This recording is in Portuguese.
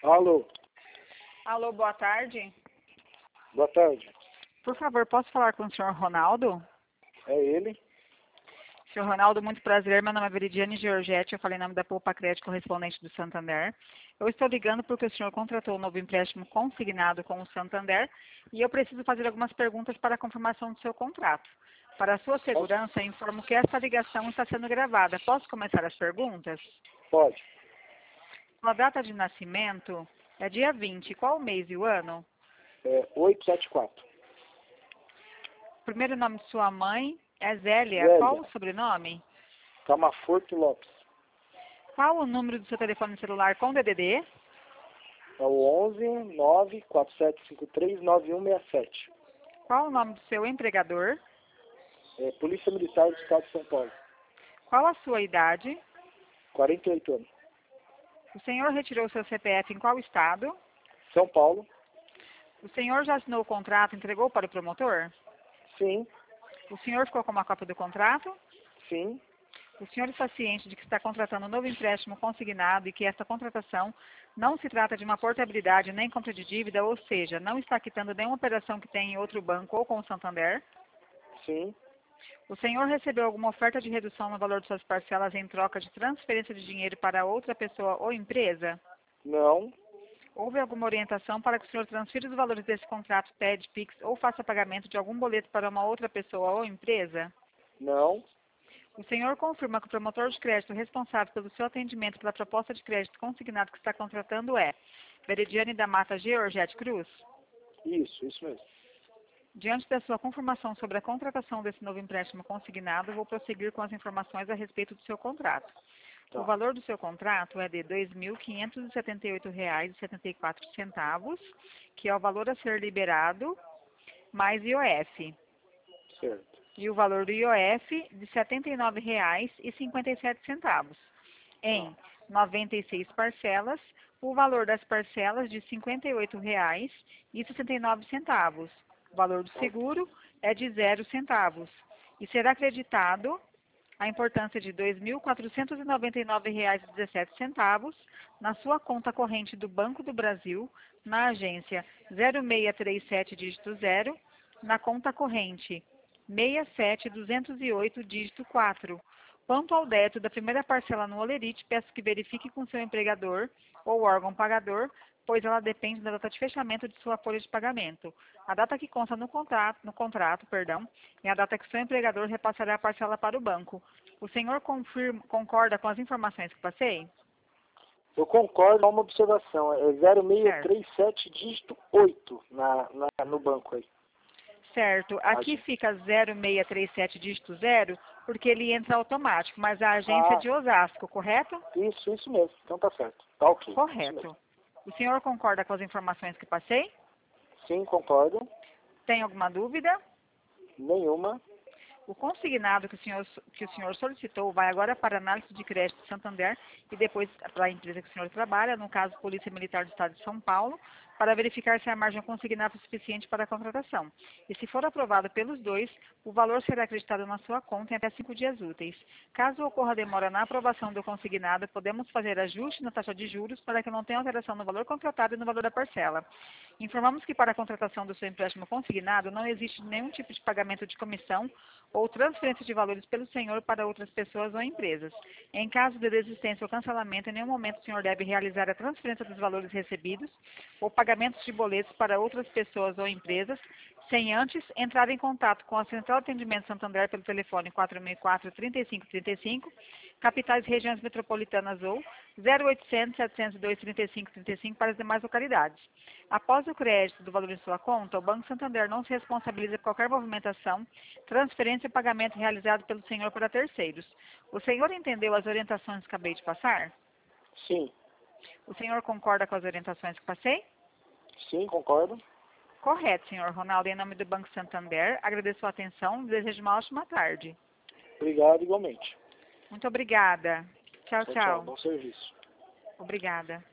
Alô, Alô, boa tarde. boa tarde. Por favor, posso falar com o senhor Ronaldo? É ele? Senhor Ronaldo, muito prazer. Meu nome é Veridiane Giorgetti. Eu falei em nome da Poupa Crédito, correspondente do Santander. Eu estou ligando porque o senhor contratou um novo empréstimo consignado com o Santander e eu preciso fazer algumas perguntas para a confirmação do seu contrato. Para a sua segurança, informo que esta ligação está sendo gravada. Posso começar as perguntas? Pode. A data de nascimento é dia 20. Qual o mês e o ano? 874. O primeiro nome de sua mãe é Zélia. Zélia. Qual o sobrenome? Camaforte Lopes. Qual o número do seu telefone celular com DDD? É o 11 94753 9167. Qual o nome do seu empregador? Polícia Militar do Estado de São Paulo. Qual a sua idade? 48 anos. O senhor retirou seu CPF em qual estado? São Paulo. O senhor já assinou o contrato e entregou para o promotor? Sim, O senhor ficou com uma cópia do contrato? sim. O senhor está ciente de que está contratando um novo empréstimo consignado e que esta contratação não se trata de uma portabilidade nem compra de dívida, ou seja, não está quitando nenhuma operação que tem em outro banco ou com o Santander? Sim. O senhor recebeu alguma oferta de redução no valor de suas parcelas em troca de transferência de dinheiro para outra pessoa ou empresa? Não. Houve alguma orientação para que o senhor transfira os valores desse contrato TED, PIX ou faça pagamento de algum boleto para uma outra pessoa ou empresa? Não. O senhor confirma que o promotor de crédito responsável pelo seu atendimento pela proposta de crédito consignado que está contratando é Veridiane da Mata Georgette Cruz? Isso mesmo. Diante da sua confirmação sobre a contratação desse novo empréstimo consignado, vou prosseguir com as informações a respeito do seu contrato. Tá. O valor do seu contrato é de R$ 2.578,74, que é o valor a ser liberado, mais IOF. Certo. E o valor do IOF de R$ 79,57. Em 96 parcelas, o valor das parcelas de R$ 58,69. O valor do seguro é de 0 centavos e será acreditado a importância de R$ 2.499,17 na sua conta corrente do Banco do Brasil, na agência 0637 dígito 0, na conta corrente 67208 dígito 4. Quanto ao débito da primeira parcela no Olerite, peço que verifique com seu empregador ou órgão pagador, pois ela depende da data de fechamento de sua folha de pagamento. A data que consta no contrato, é a data que seu empregador repassará a parcela para o banco. O senhor concorda com as informações que passei? Eu concordo com uma observação. É 0637 dígito 8 no banco aí. Certo. Aqui fica 0637 dígito 0, porque ele entra automático, mas a agência é de Osasco, correto? Isso mesmo. Então tá certo. Tá ok. Correto. O senhor concorda com as informações que passei? Sim, concordo. Tem alguma dúvida? Nenhuma. O consignado que o senhor solicitou vai agora para a análise de crédito Santander e depois para a empresa que o senhor trabalha, no caso Polícia Militar do Estado de São Paulo, para verificar se a margem consignada é suficiente para a contratação. E se for aprovado pelos dois, o valor será acreditado na sua conta em até 5 dias úteis. Caso ocorra demora na aprovação do consignado, podemos fazer ajuste na taxa de juros para que não tenha alteração no valor contratado e no valor da parcela. Informamos que para a contratação do seu empréstimo consignado não existe nenhum tipo de pagamento de comissão ou transferência de valores pelo senhor para outras pessoas ou empresas. Em caso de desistência ou cancelamento, em nenhum momento o senhor deve realizar a transferência dos valores recebidos ou pagamentos de boletos para outras pessoas ou empresas, sem antes entrar em contato com a Central de Atendimento Santander pelo telefone 464-3535, capitais e regiões metropolitanas ou 0800-702-3535 para as demais localidades. Após o crédito do valor em sua conta, o Banco Santander não se responsabiliza por qualquer movimentação, transferência e pagamento realizado pelo senhor para terceiros. O senhor entendeu as orientações que acabei de passar? Sim. O senhor concorda com as orientações que passei? Sim, concordo. Correto, senhor Ronaldo. Em nome do Banco Santander, agradeço a atenção e desejo uma ótima tarde. Obrigado igualmente. Muito obrigada. Tchau, Tchau. tchau. Bom serviço. Obrigada.